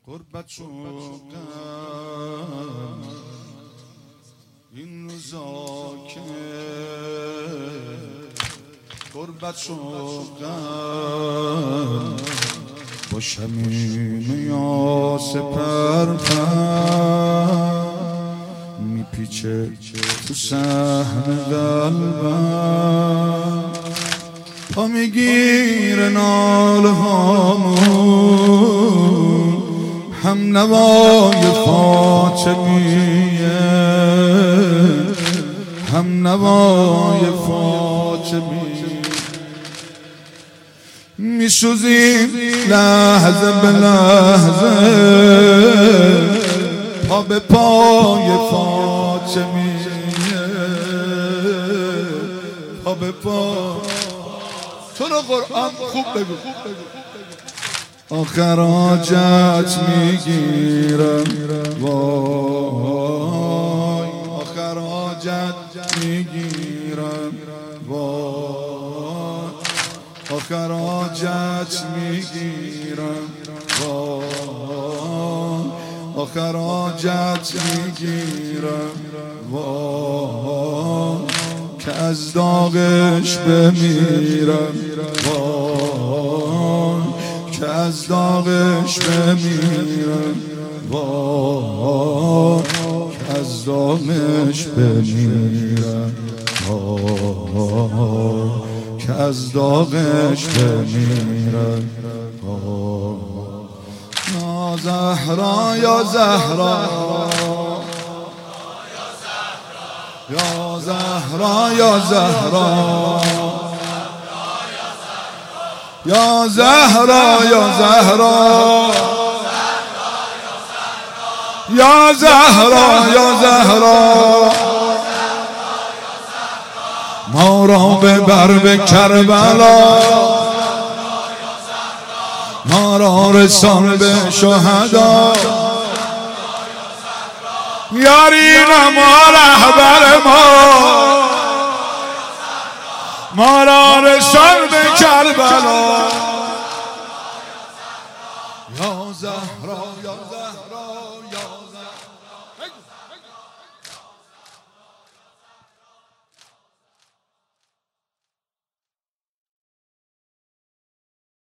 غربت و غم این روزا که غربت و غم با شمیم یاس پرپر میپیچه تو صحن قلبم پا میگیره ناله هامون هم نوای فاطمیه هم نوای فاطمیه میسوزیم لحظه به لحظه پا به پای فاطمیه پا به پای تو رو قرآن خوب بگو آخر حاجت میگیرم وای آخر حاجت میگیرم وای آخر حاجت میگیرم وای آخر حاجت میگیرم وای که از داغش بمیرم وای که از داغش بمیرم وای که از داغش بمیرم وای که از داغش بمیرم یا زهرا یا زهرا یا زهرا یا زهرا یا زهرا یا زهرا یا زهرا یا زهرا ما را ببر به کربلا ما را رسان به شهدا یارین ما رهبر ما را رسان به کربلا یا زهرا یا زهرا یا